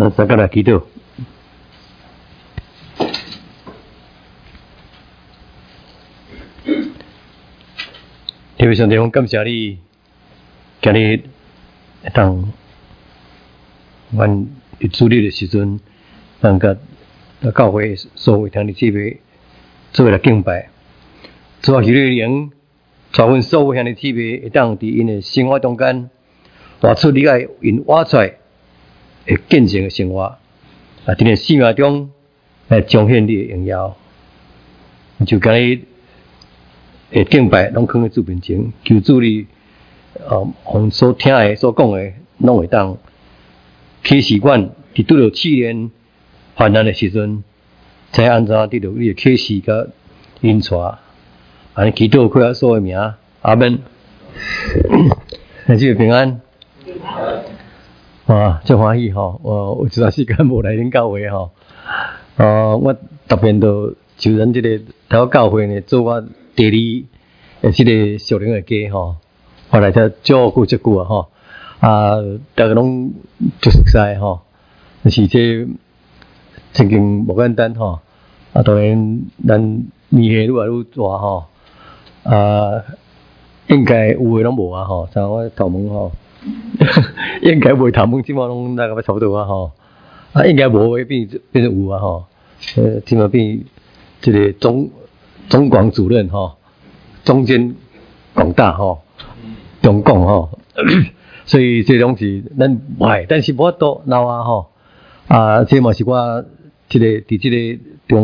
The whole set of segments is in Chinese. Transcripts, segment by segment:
大家来祈祷。天父上帝，我感谢你，今日当阮主日的时阵，咱甲教会所有兄弟姊妹做为来敬拜，主啊，许你灵，带阮所有兄弟姊妹会当伫因的生活中间，活出你爱因活出来的见证的生活，啊，伫个生活中来彰显你的荣耀。就今日的敬拜，拢放在主面前，求主你，阮所听的、所讲的，拢会当启示阮，伫拄着试炼、患难的时阵，知安怎得到你的启示甲引带。安尼祈祷，靠所有名，阿门。愿主平安。哇，真欢喜吼！有一段时间无来恁教会吼，我特别都就咱这个头教会呢，做我第二这个属灵的家吼，我来遮照顾这久啊吼，大家拢就熟悉吼，但是这曾经无简单吼，当然咱年岁愈来愈大吼，应该有诶拢无啊吼，像我头毛吼。应该袂头毛，即马拢大概差不多啊吼。应该无诶变成有啊吼。即马变这个中广主任吼，中间广大吼，中共吼。所以这拢是咱坏，但是无法度闹啊吼。这嘛是我这个伫这个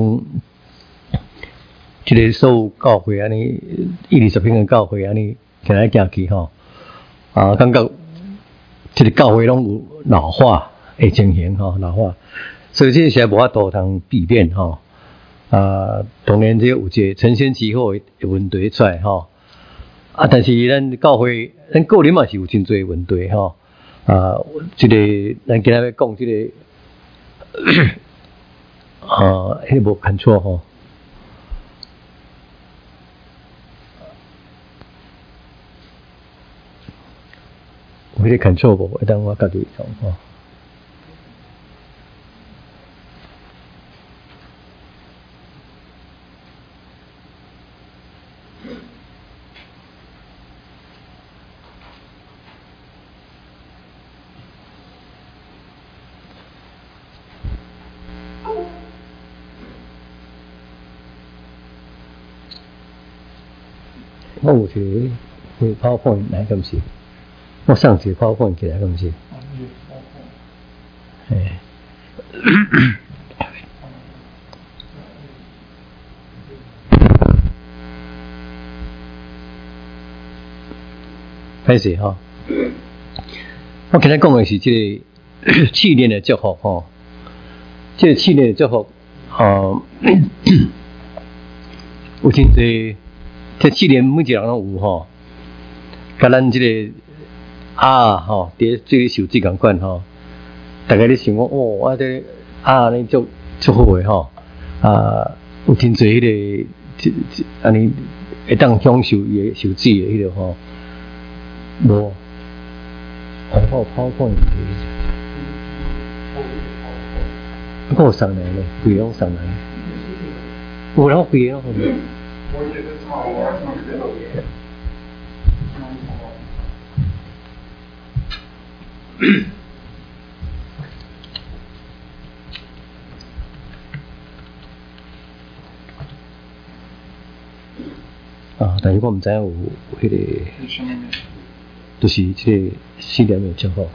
这个所有教会安尼120片的教会安尼行来行去吼。感觉这个教会拢有老化的情形吼，老化，所以这些无法度通避免吼。当然这有一个承先启后的问题出来吼。但是咱教会，咱个人嘛是有真侪问题吼。这个咱今日要讲这个，迄无看错吼。有迄个 control 无？会当我家己讲吼。我有一个PowerPoint来，敢是？我上次PowerPoint起来，敢是？开始哈。我今日讲的是这个试炼的祝福哈。这个试炼的祝福，有真侪，这试炼每一个人拢有吼。甲咱这个吼，伫做受制共款吼，大家咧想讲我这尼足好诶吼，有真侪迄个安尼会当享受伊诶受制诶迄个吼，无，我抛point我有送来咧，规拢送来，有然后规拢。但是我唔知有迄个，就是这个试炼的祝福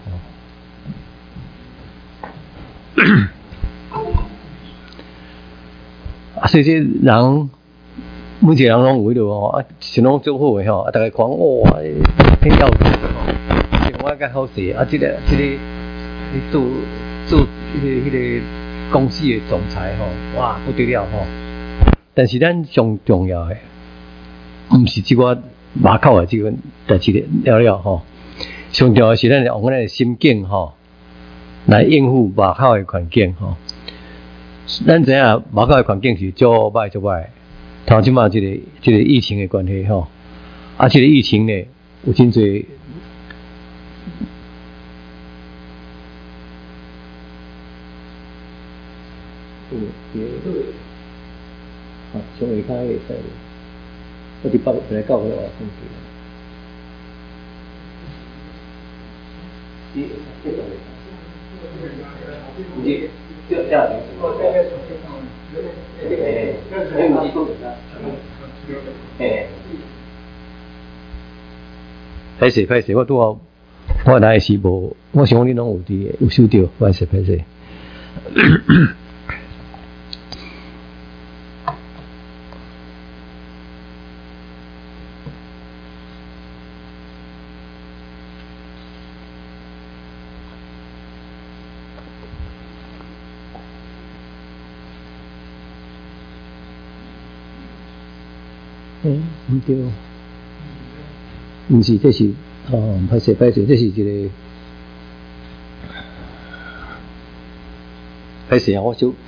所以这人每一个人拢有迄个吼，是拢做好诶吼，大家看哇，很要紧吼，生活较好势，这个你做迄个公司的总裁吼，哇不得了吼。但是咱上重要诶，毋是即个马口诶即个代志了吼，上重要是咱用咱诶心境吼来应付马口诶环境吼。咱知影马口诶环境是足歹，头即马即个疫情诶关系吼，即个疫情呢有真侪。 上下骹会使。我伫北来教会话讲对。歹势，我拄好，我来时无，我想讲你拢有收到，歹势。唔对，唔是，这是歹势，这是一个歹势啊！我就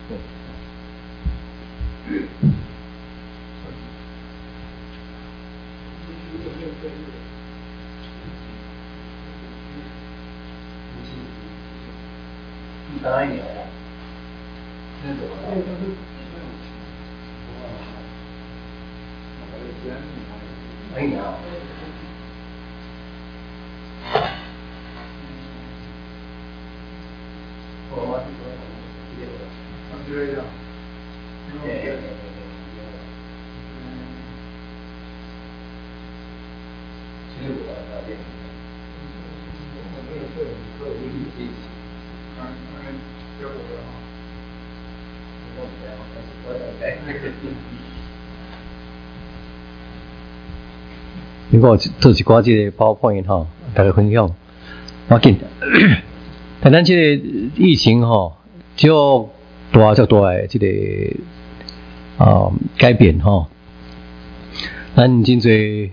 如果做一寡即个PowerPoint吼，大家分享，要紧。但咱即个疫情吼，足大诶即个改变吼，咱真侪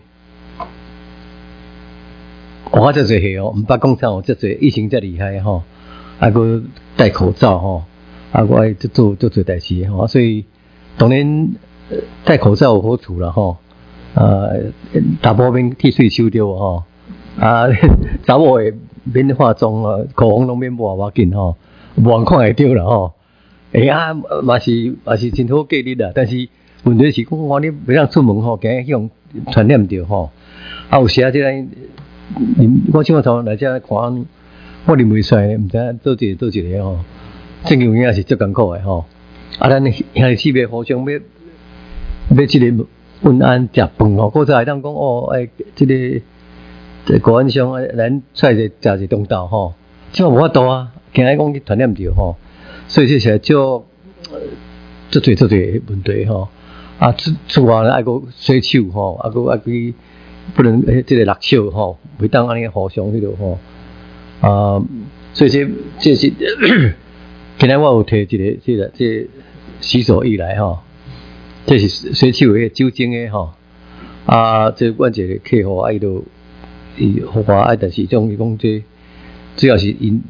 我遮侪个哦，毋捌讲啥哦，遮侪疫情遮厉害吼，佫戴口罩吼，佫爱做侪代志吼，所以当然戴口罩有好处啦吼。大部分剃水手着吼，查某诶免化妆啊，口红拢免抹，要紧吼，无人看会着啦吼。嘛是真好过日啦，但是问题是讲我你袂当出门吼，惊向传染着吼。有时啊，即个我今仔头来遮看，我认为帅，毋知影做一个吼，正经也是足艰苦诶吼。咱兄弟姊妹互相要即个。问安食饭吼，或者会当讲即个国安上咱出来食一中道吼，即无法度啊，惊爱讲去传染着吼，所以这是足侪问题吼。出外爱个洗手吼，爱去不能即个落手吼，袂当安尼互相迄落吼。所以这是今仔我有摕一个这洗手液来吼。这是洗手诶酒精诶吼，这阮一个客户伊互我但是种伊讲这主要是因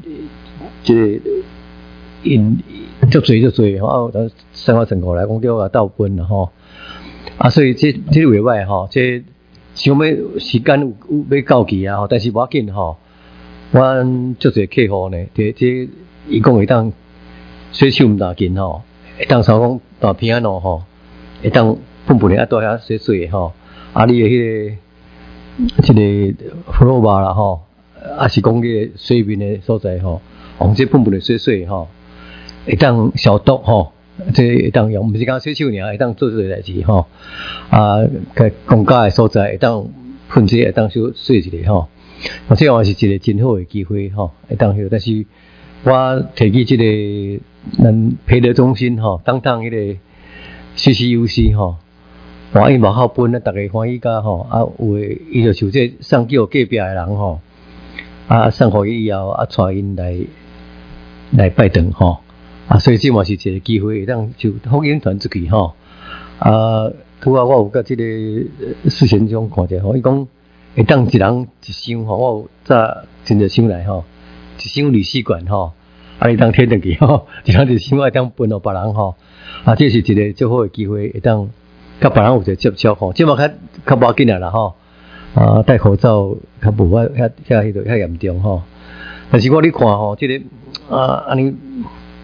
足侪吼，生活成果来讲叫我斗分啦吼，所以这袂歹吼，这想要时间有要到期啊吼，但是无要紧吼，阮足侪客户呢，这伊讲会当洗手毋大紧吼，会当啥讲大片仔吼。会当分布咧啊，多遐水吼，你诶即个弗洛巴啦吼，是讲迄个水面诶所在吼，用这分布咧水吼，会当消毒吼，这会当用，毋是讲洗手尔，会当做这个代志吼，个公家诶所在会当喷这会当洗一下吼，这样是一个真好诶机会吼，会当迄，但是我提起即个咱培德中心吼，当迄个。CCUC 吼，伊无好分啊，大家欢喜甲吼，有诶伊就像这送叫隔壁诶人吼，送互伊以后带因来拜堂吼，所以这嘛是一个机会，当就福音传出去吼，拄我有甲即个事先中看者吼，伊讲会当一人一箱吼，我有早真侪箱来吼，一箱2-4罐吼，你当摕转去吼，一人一箱爱当分互别人吼。这是一个最好的机会，会当甲别人有一个接触吼，这嘛较无要紧啦吼，戴口罩较无遐严重吼。但是我咧看吼，这个安尼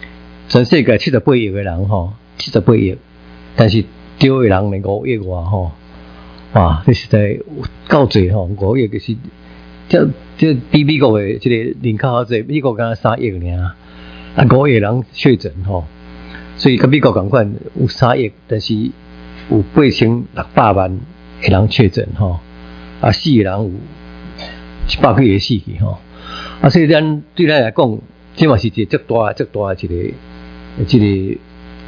全世界78亿个人吼，78亿，但是丢的人5亿外吼，哇，这实在够济吼，5亿就是这比美国的这个人口好济，美国敢3亿尔，啊5亿人确诊吼，所以跟美国同款有3亿，但是有8600万个人确诊吼，啊死个人有100几个死去吼，啊所以对咱来讲，这嘛是一个足大一个。这个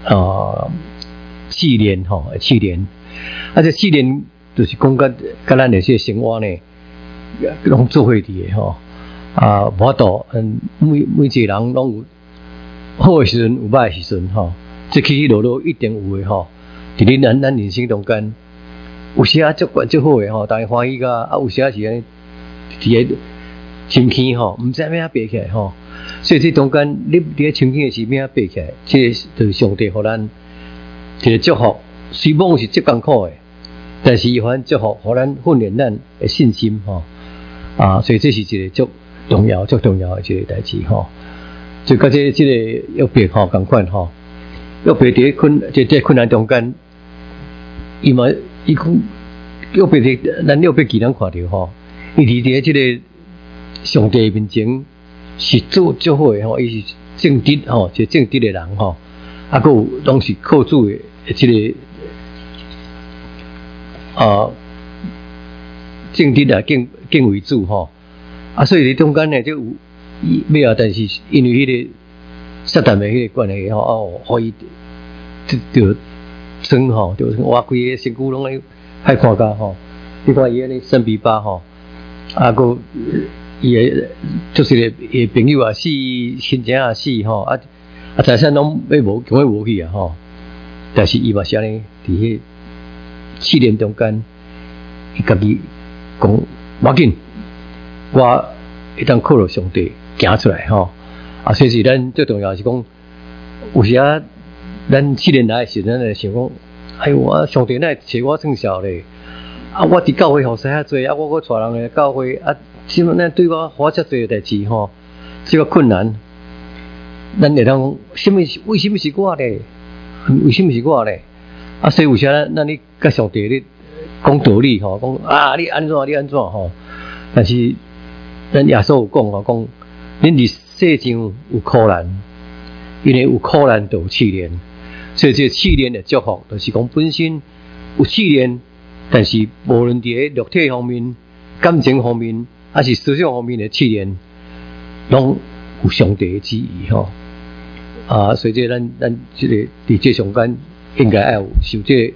试炼吼，试炼，啊，这试炼就是讲甲咱那些生活呢，拢做伙伫的吼，啊，无法度，每一个人拢有好的时阵，有歹的时阵吼，这起起落落一定有的吼，伫咧咱人生中间，有时啊足管足好的吼，大家欢喜个，啊，有时啊是安尼，伫个深坑吼，毋知要安爬起来吼。所以这中间，你伫咧清醒的时候，爬起来，这就是上帝互咱一个祝福。虽然是足艰苦的，但是伊反祝福，互咱训练咱的信心吼。啊，所以这是一个足重要的一个代志吼。就甲这个约伯吼共款吼，约伯伫这困难中间，伊讲约伯咱约伯记咱看着吼，伊伫咧这个上帝面前。是做足好诶吼，伊是正直吼，一个正直诶人吼，啊，佮有拢是靠主诶即个正直啊，敬畏主吼，啊，所以伫中间呢，就有尾啊，但是因为迄个撒旦诶迄个关系吼，哦，互伊就酸吼，就活规个身躯拢咧歹看甲吼，你看伊安尼生鼻巴吼，啊，佮。伊个就是个朋友啊死，亲情啊死吼，啊财产拢要无去啊吼。但是伊嘛是安尼，伫迄试炼中间，伊家己讲无要紧，我一旦靠着上帝行出来吼。啊，所以是咱最重要是讲，有时啊，咱试炼来时，咱会想讲，哎呦，啊上帝哪会找我算数咧？啊，我伫教会学识遐济，啊，我带人来教会啊。什么？咱对我发遮侪代志吼，这个困难，咱会当什么？为什么是我咧？为什么是我咧？啊，所以有时咱咧甲上帝咧讲道理吼，讲啊，你安怎吼？但是咱耶稣有讲吼，讲恁伫世上有苦难，因为有苦难就有试炼，所以这试炼的祝福，就是讲本身有试炼，但是无论伫肉体方面、感情方面。还是思想方面的试炼，拢有上帝的旨意吼。啊，所以这咱这个伫这上间应该要有受这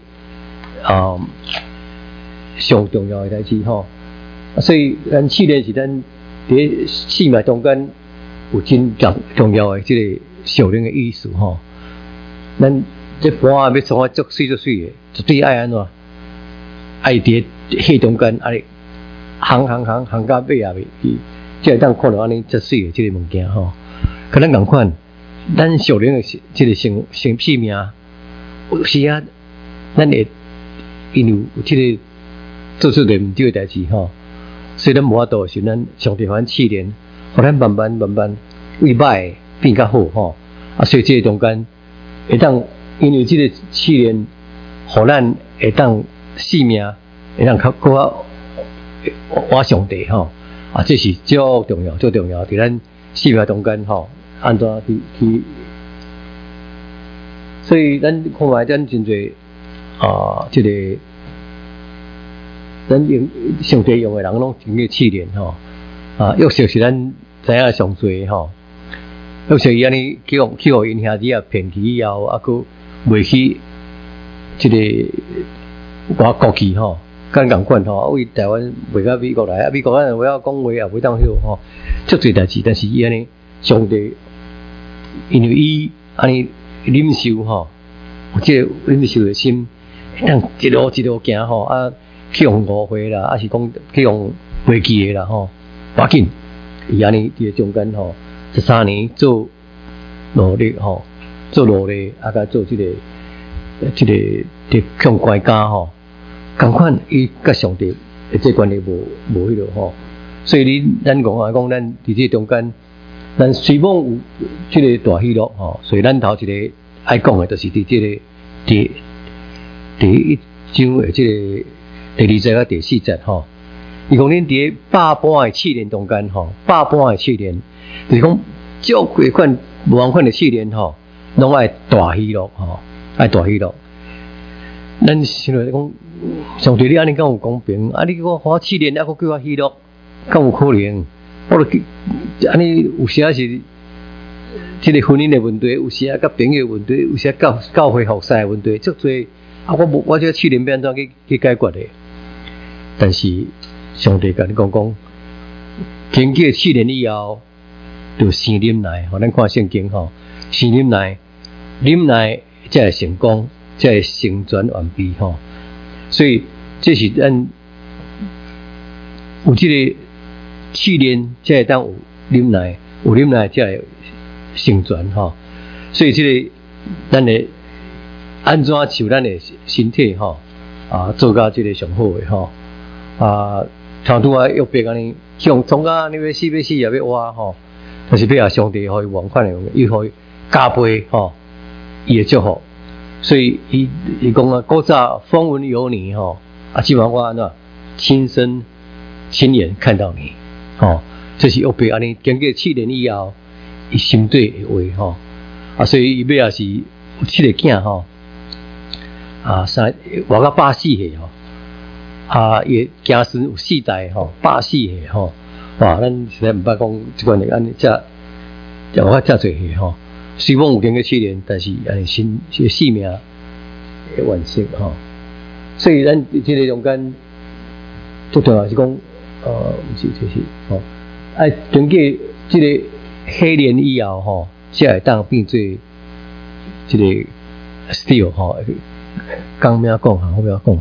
上重要的代志吼。所以咱试炼是咱伫生命中间有真重要的这个小人的意思吼。咱这盘要创啊足水的，绝对爱安怎？爱伫迄中间爱。行到尾啊未去，才会当看到安尼遮水的即个物件吼。可咱共款，咱小人的即个生命，有时啊，咱会因为有即个做出个毋对的代志吼，所以咱无法度是咱上帝反试炼，互咱慢慢为歹变较好吼。啊，所以即个中间会当因为即个试炼，互咱会当性命会当较我上帝吼，啊，这是最重要，伫咱生命中间吼，安怎去？所以咱看卖咱真侪这个咱用上帝用的人拢经过试炼吼，啊，约瑟是咱知影上侪吼，约瑟伊安尼去互因兄弟啊骗去以后，啊，佮袂去这个国去吼。敢共款吼，为台湾袂到美国来，啊美国人话要讲话也袂当晓吼，足侪代志，但是伊安尼上帝，因为伊安尼忍受吼，有即个忍受的心，当一路行吼，啊去用误会啦，啊是讲去用飞机的啦吼，要紧，伊安尼伫中间吼，13年做努力吼，啊甲做即个伫向国家吼。共款，伊甲上帝这关系无迄落吼，所以咱讲咱伫这中间咱虽望有即个大喜乐吼，所以咱头一个爱讲的，就是伫即个第一章的即个第二节到第四节吼。伊讲恁伫百般的试炼中间吼，百般的试炼，就是讲照几款无同款的试炼吼，拢爱大喜乐吼，爱大喜乐。咱想来讲，上帝你安尼敢有公平？啊，你讲我试炼，啊，佫叫我喜乐，敢有可能？我著安尼有时啊是即个婚姻的问题，有时啊甲朋友的问题，有时啊教会服侍的问题，足多啊！我这试炼要安怎去解决的？但是上帝甲你讲，经过试炼以后，就生忍耐。咱看圣经吼，生忍耐，忍耐才会成功，才会成全完毕吼。所以这是咱有这个试炼，才会当有忍耐，有忍耐才会成全吼。所以这个咱的安怎受咱的身体吼做到这个上好的吼像拄啊约伯安尼，向从啊你要死也要活吼，但是要上帝互伊完款的，伊互伊加倍吼，伊的祝福。所以伊讲啊，古早风闻有你吼，今晚我安怎亲眼看到你吼，这是约伯安尼经过试炼以后，伊心底的话吼所以伊尾也是有7个囝吼活到140岁吼。伊家孙有4代吼，140岁吼，哇！咱实在毋捌讲即款的安尼，遮活遮侪岁吼。虽然有经过试炼，但是安尼生命会完成吼。所以咱即个中间最重要是讲，毋是就是吼，爱经过即个洗炼以后吼，才会当变做即个 steel 吼，讲咩讲好咩讲。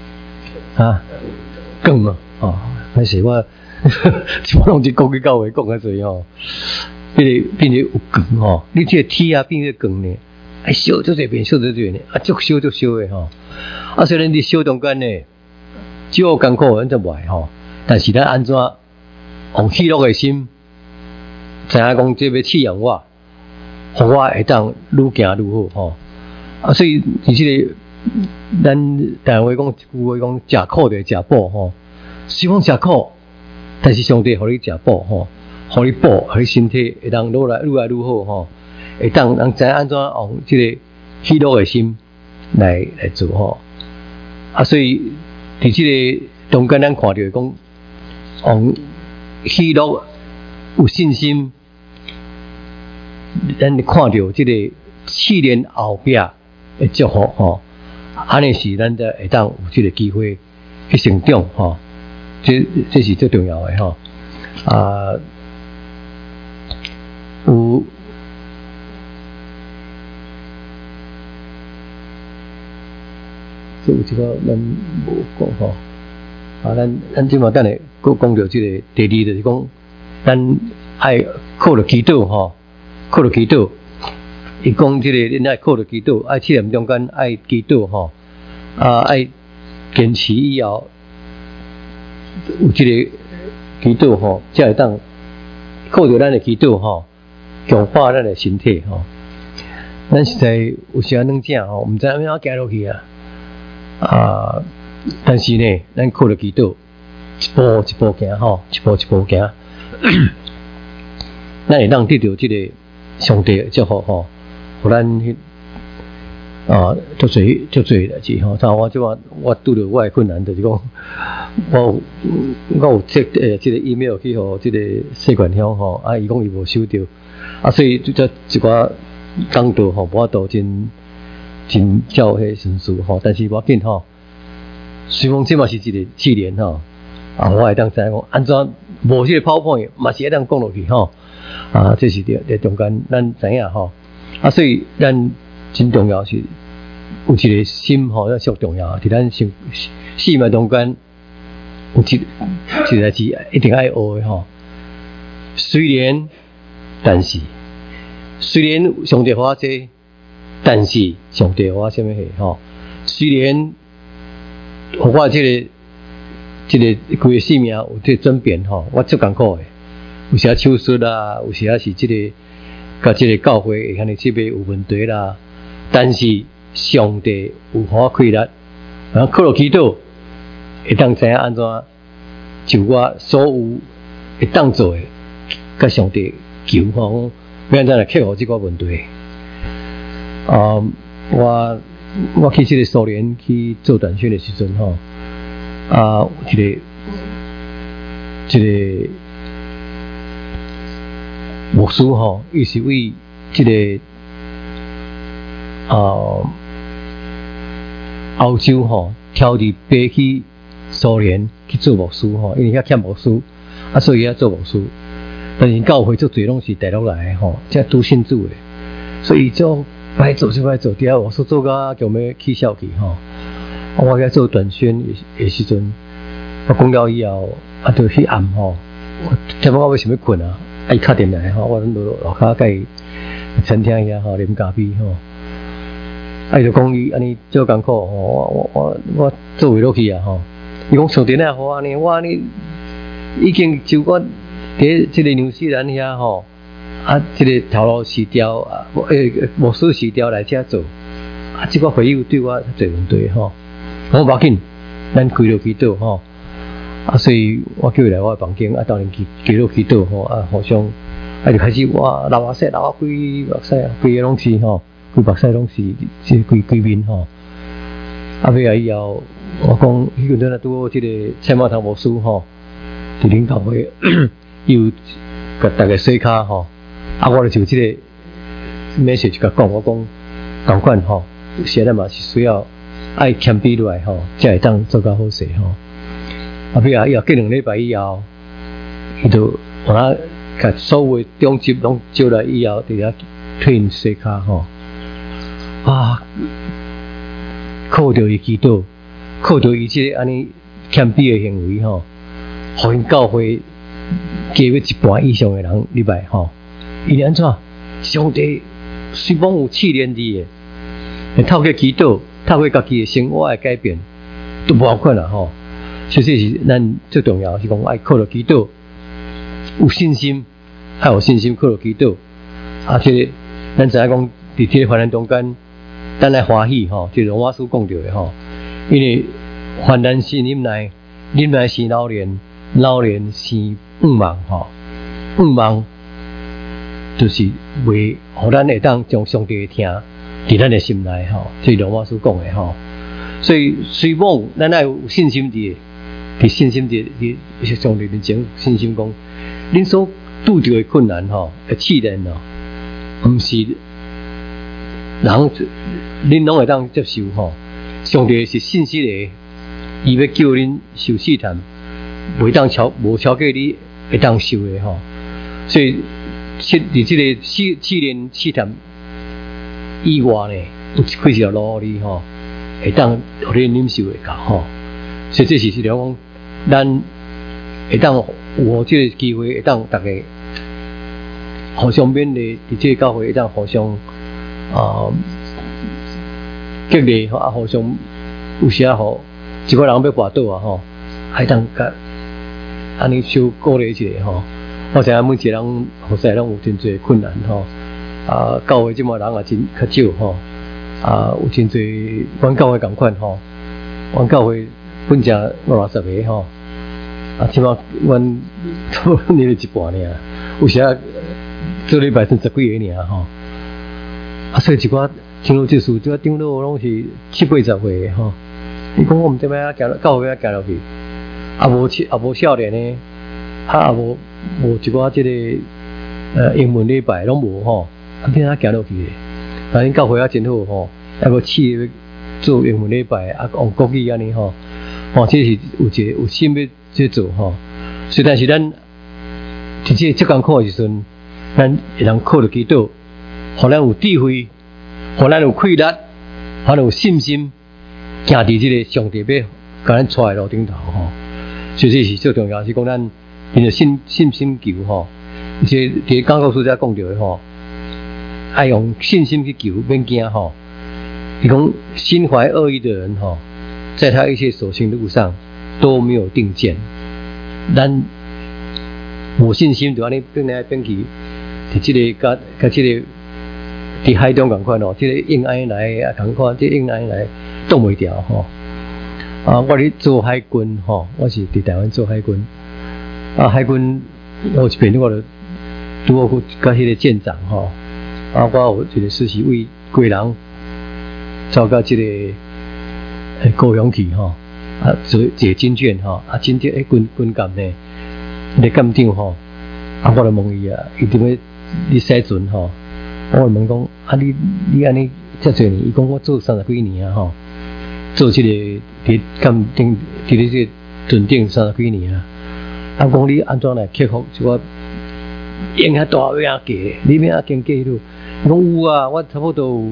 更还是我全部拢是国语教会讲啊侪吼，变成有更吼，你这个铁变成更呢，烧做这边，烧做这边呢，足烧的吼，虽然你烧中间呢，少艰苦咱就袂吼，但是咱安怎用喜乐的心，知影讲这要试验我，互我会当愈行愈好吼，所以你这个。咱台湾讲一句话讲，食苦就食补吼。虽然食苦，但是上帝互你食补吼，互你补，互你身体会当愈来愈好吼，会当人知安怎用这个喜乐的心来做吼。所以伫这个中间，咱看到讲，用喜乐有信心，咱看到这个试炼后壁的祝福吼。安尼是咱才会当有这个机会去成长吼，这是最重要的吼。有这有一个咱无讲吼，咱即马等下佫讲到这个第二，就是讲咱爱靠着祈祷吼，靠着祈祷。伊讲即个，恁爱靠着祈祷，爱试验中间爱祈祷吼，爱坚持以后有即个祈祷吼，才会当靠着咱的祈祷吼，强化咱的身体吼。咱实在有时啊软正吼，毋知安怎行落去但是呢，咱靠着祈祷，一步一步行吼，一步一步行，咱会当得到即个上帝的祝福吼。互咱足侪代志吼，像我即话我拄着我的困难，就是讲我有即个 email 去互即个社管乡吼，伊讲伊无收到，所以这一寡工作吼，无法度真照迄顺序吼，但是无要紧吼，虽然即嘛是一个试炼吼，我会当知影讲安怎无即个PowerPoint嘛是会当讲落去吼，这是伫中间咱知影吼。所以咱真重要是有一个心吼，要足重要。伫咱生命中间有一代志一定爱学的吼。虽然上帝互我这，但是上帝互我什么货吼？虽然互我这个规个生命有这转变吼，我足艰苦的， 有时手术啦，有时是这个甲这个教会会安尼这边有问题啦，但是上帝有法开力，然后靠落祈祷，会当知影安怎就我所有会当做的，甲上帝求吼，要安怎来克服这个问题。我去这个苏联去做短宣的时阵吼，这个牧师吼，伊是为这个欧洲吼挑伫飞去苏联去做牧师吼，因为遐欠牧师，所以遐做牧师。但是教会做侪拢是大陆来的吼，即拄信主的，所以就歹做就歹做，底下我说做甲叫要起笑去吼。我遐做短宣的时阵，我讲了以后，就迄暗吼，差不多我要想要困啊，伊敲电来吼，我落骹甲伊餐厅遐吼啉咖啡吼，伊就讲伊安尼做艰苦吼，我做袂落去啊吼。伊讲上电啊好安尼，我安尼已经就我伫即个纽西兰遐吼，即个头路辞掉牧师辞掉来遮做，即个会友对我侪问题吼，我无要紧，咱开落去倒吼，所以我叫伊来我的房间，当然开落去倒吼，互相就开始哇流眼泪，规目屎，规个拢是吼，规目屎拢是即规面吼，尾以后。我讲，迄阵仔拄好，即个蔡茂堂牧师吼，伫恁教会又甲大家洗骹吼，我就即个 message 甲讲，我讲同款吼，有时咱嘛是需要爱谦卑落来吼，才会当做较好势吼。尾以后过2礼拜以后，伊就甲所有的中级拢招来以后，伫遐替因洗骹吼，靠着伊祈祷。靠着伊即个安尼谦卑的行为吼，互因教会加要一半以上的人入来吼。因安怎？上帝虽然有试炼你的，透过祈祷，透过家己的生活的改变，都无要紧啦吼。所以是咱最重要是讲爱靠着祈祷，有信心，爱有信心靠着祈祷。即个咱知影讲，伫即个患难中间，咱来欢喜吼，即罗马书讲到的吼。因为患难是忍耐，忍耐是老练，老练是盼望吼，盼望就是为互咱会当将上帝的听伫咱的心内吼，这是罗马书讲的吼。所以虽然咱爱有信心伫信心伫上帝面前信心讲，恁所拄着的困难吼，试炼咯，毋是人恁拢会当接受吼。上帝是信息的，伊要叫恁受试探，无超过你会当受的吼。所以伫即个试炼试探以外呢，有几条路哩吼，会当互你忍受会到吼。所以这是讲，咱会当有即个机会，会当大家互相勉励，伫即个教会会当互相激励吼，互相有时吼，一个人要跋倒吼，还当甲安尼小鼓励一下吼。我知影每一个人后世拢有真侪困难吼，教会即满人也真较少吼，有真侪阮教会共款吼，阮教会本正50个吼，即满阮你了一半尔，有时做礼拜剩10几个尔吼，所以一寡。长老这事，这长老拢是70、80岁吼。伊讲我毋知要行教会要行落去，无少年呢，无一寡即个英文礼拜拢无吼，变行落去的。但因教会真好吼，无试做英文礼拜，用国语安尼吼，这是有心要去做吼。虽然是咱伫即个艰苦的时阵，咱会通靠着祈祷，互咱有智慧。互咱有气力，互咱有信心，行伫即个上帝要甲咱带路顶头吼。所以这是最重要，是讲咱因着信心求吼。即伫讲告书遮讲到的吼，爱用信心去求，免惊吼。伊讲心怀恶意的人吼，在他一切所行的路上都没有定见。咱无信心，就安尼变来变去，伫即个甲即个伫海中共款吼，即个硬安尼来啊共款，即硬安尼来挡袂掉吼。我咧做海军吼，我是伫台湾做海军。海军有一遍我就拄好甲迄个舰长吼，我有一个实习为贵人走到即个高雄去吼，做一个军卷吼，真正军舰呢，个舰长吼，我就问伊伊伫要你洗船吼，我就问讲你安尼遮侪年，伊讲我做30几年吼，做即个伫舰顶伫咧即个船顶30几年啊。讲你安怎来克服即个用遐大尾仔计？你要经过迄路？讲有啊，我差不多有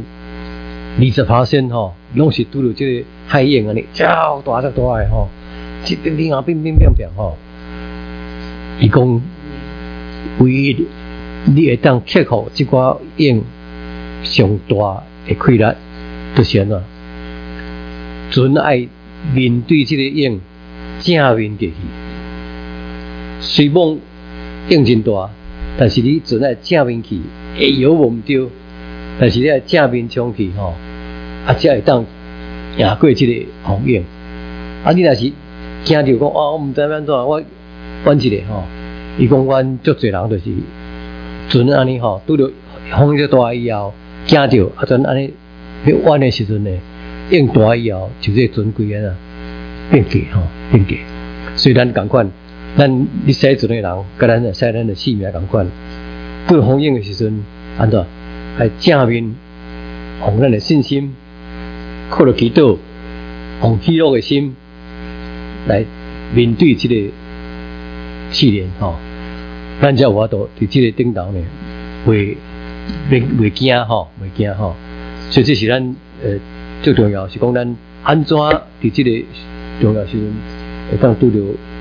20%吼，拢是拄着即个海鹰安尼，超大只大个吼，一边边啊变吼。伊讲唯一你会当克服即个鹰上大的困难，就是安怎？船爱面对即个鹰正面过去。虽望影真大，但是你船爱正面去，会摇无毋对，但是你爱正面冲去吼，才会当赢过即个风影。你若是惊着讲我毋知安怎，我阮一个吼，伊讲阮足侪人就是船安尼吼，拄着风遮大以后，惊着船安尼要弯的时阵呢，影大以后，就这船规个变价吼，变价。虽然共款。咱你洗船的人，甲咱洗咱的性命共款。对风影的时阵，安怎？爱正面，用咱的信心，靠着祈祷，用喜乐的心来面对这个试炼吼。咱才有法度伫这个顶头呢，袂惊吼，袂惊吼。所以这是咱最重要是讲咱安怎伫这个重要时阵会当拄着。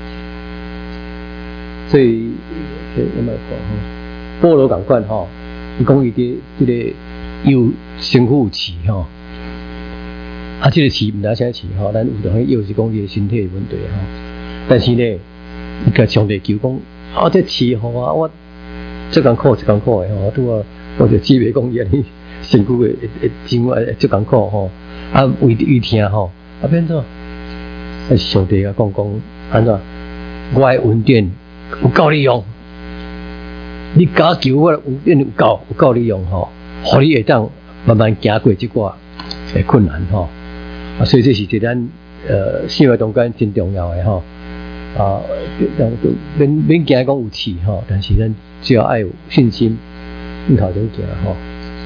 所以，我们讲吼，保罗共款吼，伊讲伊伫即个有身躯有刺吼，即个刺毋知啥刺吼，咱有当去药是讲伊个身体的问题吼。但是呢，伊甲上帝求讲，这刺吼我足艰苦的吼，拄啊，我就只袂讲伊安尼身躯会真足艰苦吼，胃疼吼，变怎？上帝甲讲安怎？我的恩典。有够你用，你假求我有够你用吼，互你会当慢慢行过即寡困难吼。所以这是一咱生活中间真重要的吼。免惊讲有刺吼，但是咱只要爱有信心，往头前行吼。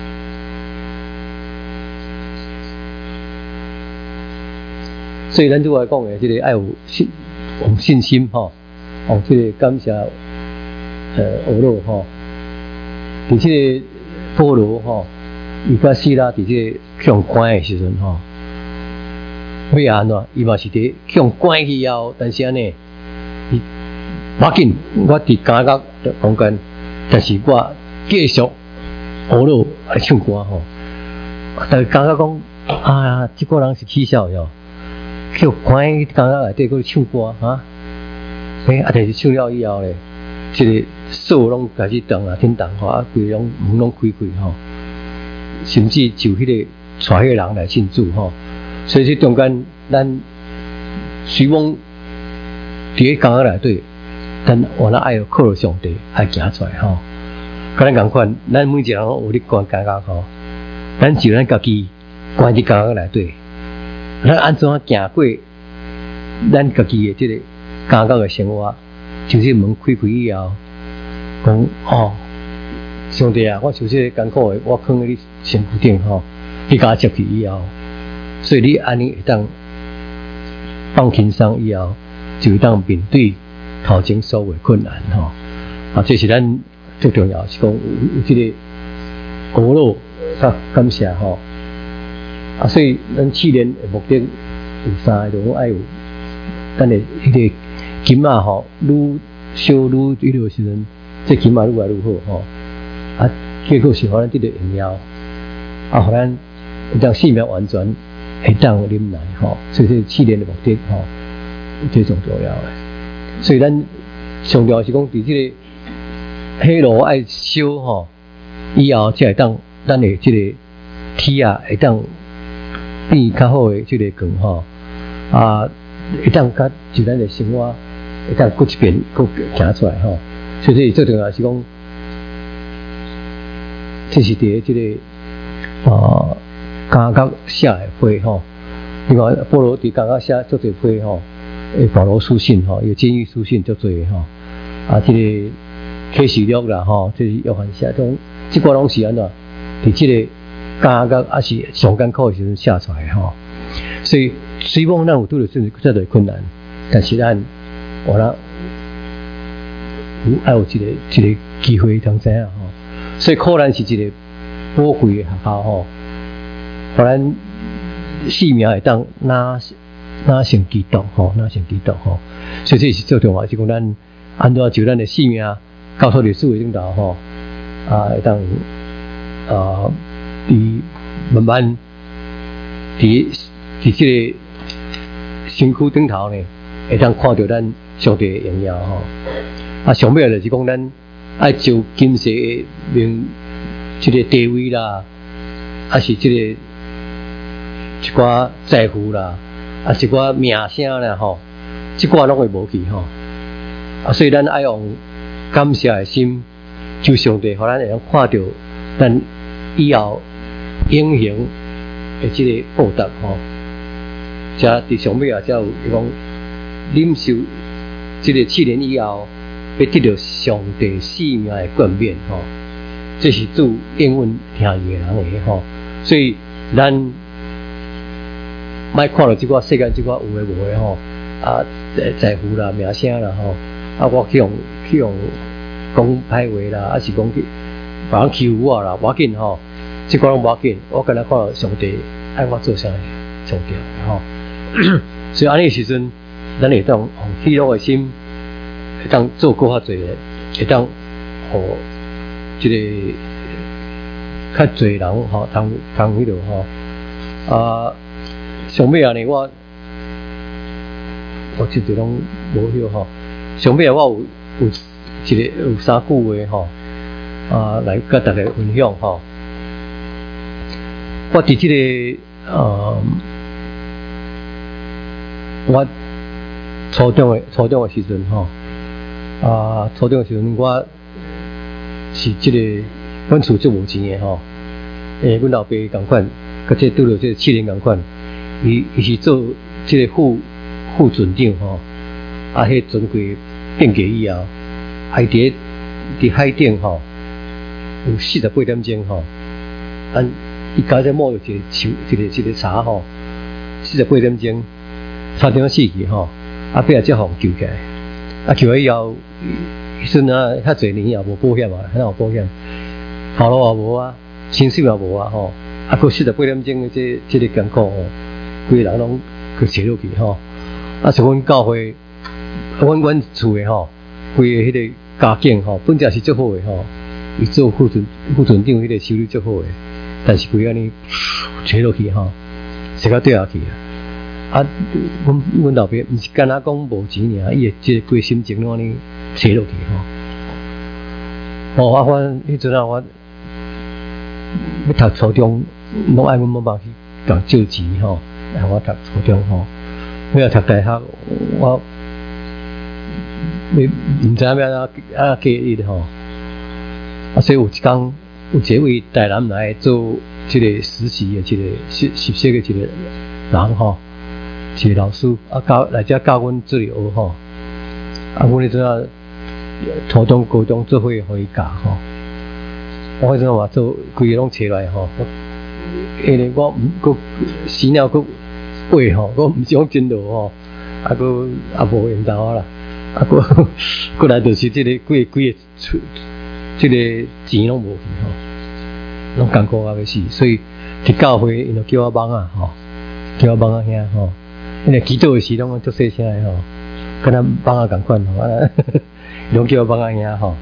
所以咱拄来讲的，这个爱有信心吼。这个感谢俄罗吼，伫这个保罗吼，伊甲希拉伫这个向关的时阵吼，要安怎？伊嘛是伫向关去后，但是安尼，伊要紧，我伫监狱中间，但是我继续俄罗来唱歌吼。但是监狱讲这个人是起笑哟，去关监狱内底去唱歌哈。但是唱了以后咧，这个锁拢开始动啊，天动吼，规拢门拢开吼，甚至就迄个带迄个人来信主吼。所以这中间，咱希望伫个监狱内底，咱我那爱靠着上帝爱行出来吼。甲咱共款，咱每一个人有咧关监狱吼，咱就咱家己关伫监狱内底，咱安怎行过咱家己的这个。监狱的生活，就是门开以后，讲上帝啊，我受这艰苦的，我放在你身躯顶吼，你甲我接去以后，所以你安尼会当放轻松以后，就会当面对头前所有的困难吼。这是咱最重要是讲有这个鼓励甲感谢吼。所以咱试炼的目的有三个，就爱有咱的迄个。金啊吼，愈烧愈迄落时阵，这金啊愈来愈好吼。结果是互咱得到荣耀，互咱有当性命完全会当忍耐吼。所以这试炼的目的吼，最重要的。所以咱强调是讲，伫这个迄路爱修吼，以后才会当咱的即个体啊，会当变较好的即个光吼，会当甲就咱的生活会当过一遍过行出来吼。所以最重要是讲，这是伫即个感觉写的批吼。另外，保罗伫感觉写足侪批吼，保罗书信吼，有监狱书信足侪吼，即个启示录啦吼，这是约翰写种，即个拢是安怎？伫即个感觉还是上艰苦的时阵写出来吼。所以虽讲咱有拄着这类困难，但是咱我啦有一个机会通知影吼。所以苦难是一个宝贵的学校吼，互咱性命会当拿成基督吼，拿成基督吼。所以这是最重要，是讲咱安怎就咱的性命交托伫主的领导吼，会当伫慢慢伫即个身躯顶头呢，会当看到咱上帝的荣耀吼。上尾就是讲咱爱就今世的即个地位啦，还是即个一寡财富啦，一寡名声啦吼，即寡拢会无去吼。所以咱爱用感谢的心，求上帝，互咱会当看到咱以后永恒的即个报答吼。才伫上尾才有讲领受即个7年以后，要得到上帝生命的冠冕吼。这是主应允听伊的人的吼。所以咱莫看到即寡世间即寡有诶无诶吼，财富啦、名声啦吼，我去用讲歹话啦，还是讲去别人欺负我啦，无要紧吼，即寡拢无要紧，我敢若看到上帝爱我做啥上吊吼。所以安尼时阵，咱会当用喜乐的心，会当做够较侪，会当互即个较侪人吼，通迄落吼。上尾呢，我即阵拢无晓吼。上尾我有3句话吼，来甲大家分享吼。我伫即个我初中的时阵吼，初中的时阵我是即个阮厝足无钱的吼，阮老爸共款，甲即拄着即7年共款，伊是做即个副船长吼，迄船柜变价以后，伊伫海顶吼有48点钟吼，伊家只摸着一个茶吼，48点钟。差点死去吼，尾仔才互救起来。救起以后，迄阵遐侪年也无保险啊，哪有保险？头路也无啊，薪水也无啊吼。过48点钟的这个艰苦吼，规个人拢去坐落去吼。像阮教会，阮厝的吼，规个迄个家境吼，本正是足好的吼。伊做副船长，迄个收入足好的，但是规安尼坐落去吼，坐到对下去啊。阮老爸毋是干那讲无钱尔，伊会即个规心情拢安尼坐落去吼。我迄阵我要读初中，拢爱阮妈妈去共借钱吼，让我读初中吼。要读大学，我毋知影要安计议吼。所以有一天，有一位台南来做即个实习的，即个实习的一个人吼。一个老师来遮教阮做学吼，阮迄阵初中、高中做伙互伊教吼。我迄阵嘛做规个拢找来吼，因为我佫死鸟佫背吼，佫毋是讲真路吼，佫也无缘投啦，佫来就是即个几个即个钱拢无去吼，拢艰苦到要死，所以伫教会因就叫我帮啊吼，叫我帮啊兄吼。因为祈祷的时拢足细声的吼，敢若帮啊共款吼，拢叫我帮啊兄吼，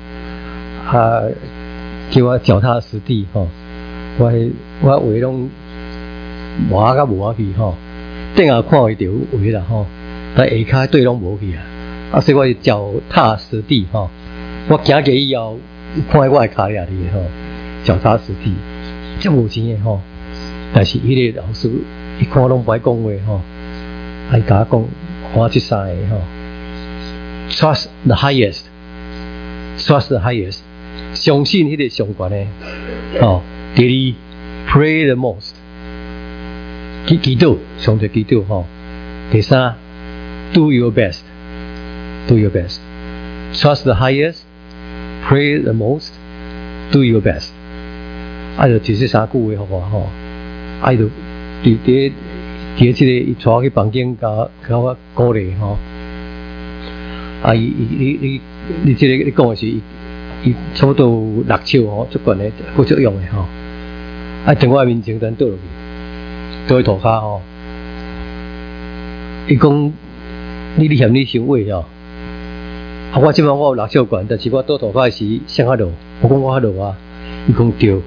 叫我脚踏实地吼，我话拢无甲无去吼，顶下看伊就有话啦吼，但下骹对拢无去啊，所以我是脚踏实地吼，我行过以后， 看我的脚底吼，脚踏实地，这无钱的吼。但是迄个老师，伊看拢不爱讲话吼，伊甲我讲，我这三个吼 ，trust the highest，trust the highest， 相信迄个上悬的，吼。第二 ，pray the most， 祈祷，上帝祈祷吼。第三 ，do your best，do your best，trust the highest，pray the most，do your best。就提这三句话互我吼。就伫即个伊带我去房间，甲我鼓励吼。你即个你讲的是，伊差不多6手吼，足悬的，好足用的吼。从我面前等倒落去，倒去涂骹吼。伊讲你嫌你伤矮吼。我即摆我有6手悬，但是我倒涂骹时谁较落？我讲我较落啊。伊讲对，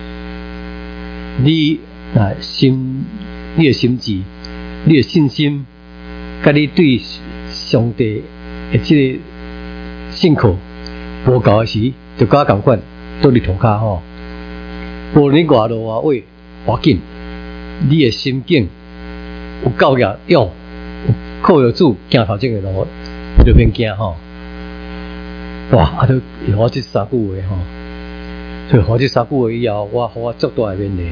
你的心智、你的信心，甲你对上帝的即个信靠无够的时，就甲我同款，倒伫涂骹吼。无论你外路外位，要紧，你的心境有够硬勇，有靠着主行头前的路，就免惊吼。哇！就我这三句话吼，所以我这三句话以后，我足大的勉励。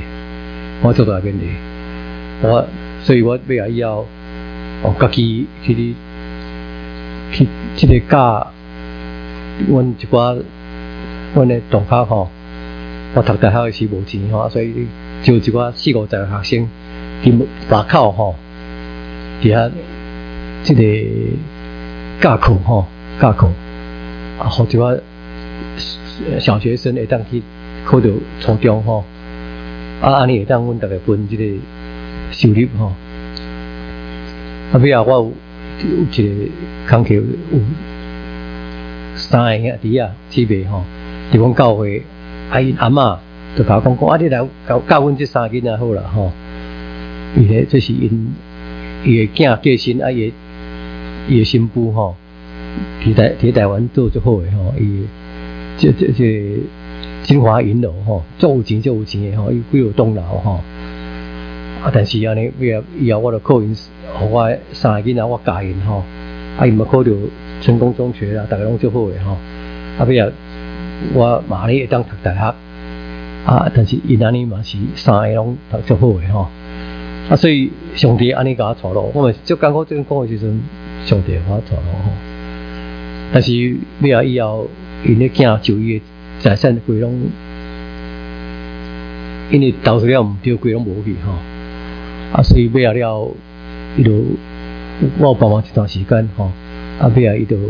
所以我要以后，家己去这个教，阮一寡阮的同学吼，我读大学时无钱吼，所以招一寡40-50个学生，伫马口吼，伫遐这个教课吼，互一寡小学生会当去考到初中吼。安尼会当阮大家分即个收入吼。尾仔我有一个工课有3个兄弟姊妹吼，伫阮教会，因阿嬷就甲我讲，你来教阮这3个囡仔好啦吼。伊咧这是伊的囝过身，伊的新妇吼，伫台湾做足好诶吼，伊这金华银楼吼，足有钱的吼，伊几有栋楼吼。但是安尼以后我就靠因，互我3个囡仔我教因吼，伊嘛考到成功中学啦，大家拢足好诶吼。尾仔我嘛咧会当读大学，但是因安尼嘛是3个拢读足好诶吼。所以上帝安尼甲我带路，我嘛足艰苦，讲诶时阵，上帝甲我带路吼。但是尾仔以后，因咧囝就伊诶财产规拢，因为投资了毋对，规拢无去吼。所以尾仔了，伊就我有帮忙一段时间吼。尾仔伊就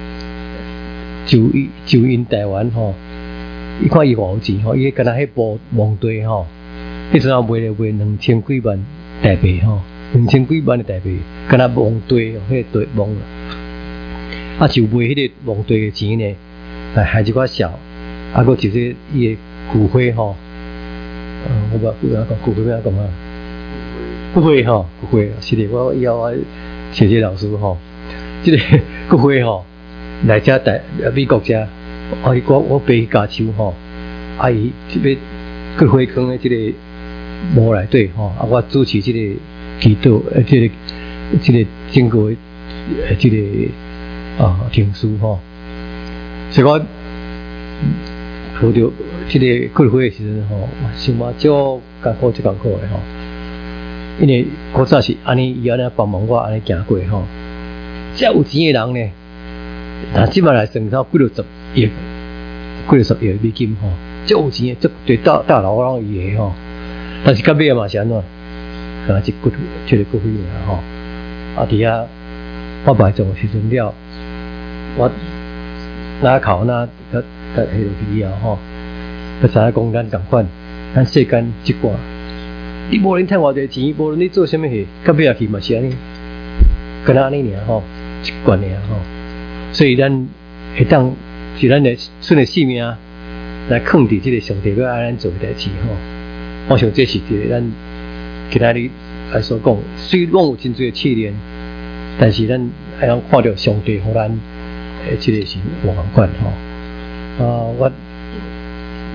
就因台湾吼，伊看伊偌有钱吼，伊敢若迄部蒙地吼，迄阵卖2000几万台币吼，2000几万的台币，敢若蒙地吼，迄个地蒙啦。就卖迄个蒙地的钱呢，害一寡小。佫就是伊的骨灰吼，我讲骨灰要讲啊，骨灰吼，骨灰是的，我以后我谢谢老师吼，这个骨灰吼来遮美国遮，我背去加州吼，伊这边骨灰坑的这个墓内底吼，我主持这个祈祷，这个经过这个停书吼，所以我。考到这个骨灰的时阵吼，想嘛足艰苦的吼，因为古早是安尼，伊安尼帮忙我安尼行过吼。遮有钱的人呢，即摆来算到几十亿美金吼，足有钱的，足对大楼拢伊的吼。但是到尾嘛是安怎？可能是这个骨灰尔吼。伫遐我摆做时阵了，我哪考哪迄落去以后吼，就知影讲咱同款，咱世间一寡，你无论趁偌济钱，无论你做啥物事，到尾去嘛是安尼，跟咱安尼尔吼，一贯尔吼。所以咱会当是咱的剩的性命来放伫即个上帝要爱咱做的代志吼。我想这是一个咱今仔日来所讲，虽然有真侪试炼，但是咱会当看到上帝互咱即个是无共款吼。我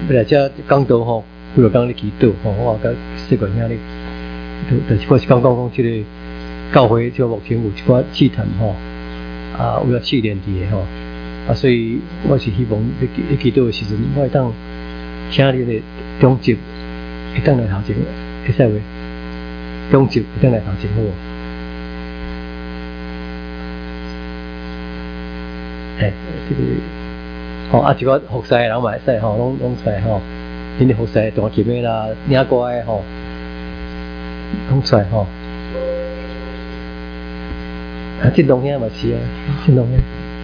要来遮讲道吼，几落工咧祈祷吼，我甲说过兄弟，就是我是讲即个教会就目前有一寡试探吼，有了试炼伫诶吼，所以我是希望咧祈祷诶时阵，我会当请恁诶中级会当来头前，会使袂？中级会当来头前好无？这个一个服侍人嘛会使吼，拢出来吼。恁的服侍弹琴的啦、领歌的吼，拢出来吼。振东兄嘛是啊，振东兄，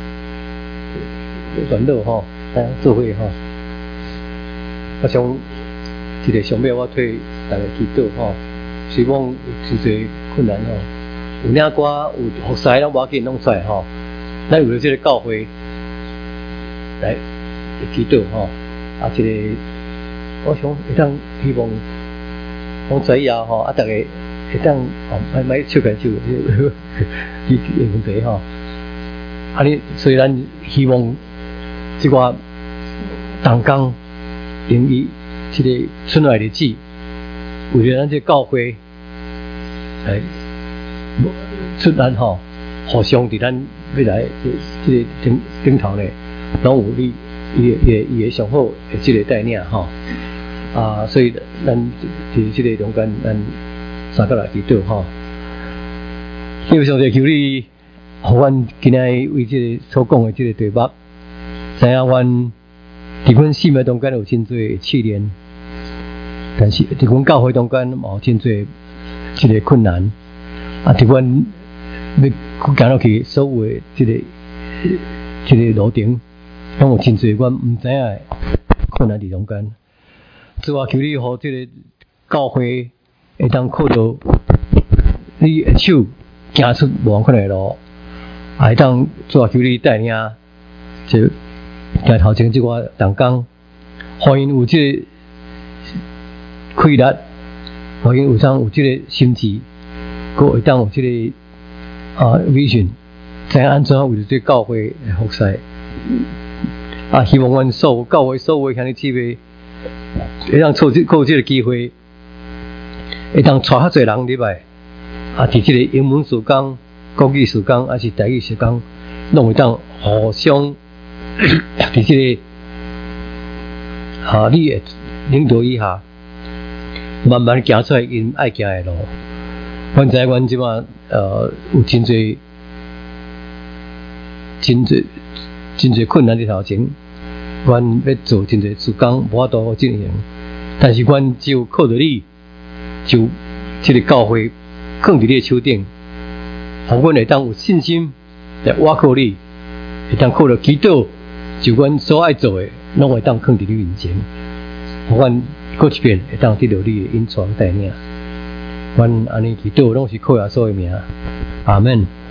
传道吼，做伙吼。我想一个上尾我替大家祈祷吼，希望有真侪困难吼，有领歌有服侍拢无要紧，拢出来吼。咱为了这个教会来祈祷吼，一个我想会当希望讲出以后吼，大家会当买手牵手，伊问题吼。你所以咱希望即个同工用伊这个春来日子，为了咱这教会来出咱吼，互相伫咱未来这个顶头呢，拢有伊个上好的这个带领吼。所以咱伫这个中间，咱三个来祈祷吼。希望上帝求你，互阮今仔为这个所讲的这个题目，知影阮伫阮生命中间有真侪试炼，但是伫阮教会中间有真侪这个困难，伫阮要行落去所有的这个路程，拢有真侪阮毋知影的困难伫中间。主啊，求你互这个教会会当靠到你的手行出无可能的路，会当主啊，求你带领这行头前这个同工，互因有这个气力，互因有这个心智，佮会当有这个vision， 知影安怎为了这教会来服侍。希望阮所有教会所有兄弟姊妹，会当靠这个机会，会当带较侪人入来。伫这个英文时间、国语时间，还是台语时间，拢会当互相伫这个你的领导以下，慢慢行出来因爱行的路。阮知影阮即马有真侪困难伫头前，阮要做真侪事工无法度进行，但是阮只有靠着你，就这个教会放伫你的手顶，互阮会当有信心来倚靠你，会当靠着祈祷，就阮所爱做的，拢会当放伫你面前，互阮过一遍会当得到你的引带带领。阮安尼祈祷，拢是靠耶稣的名，阿门。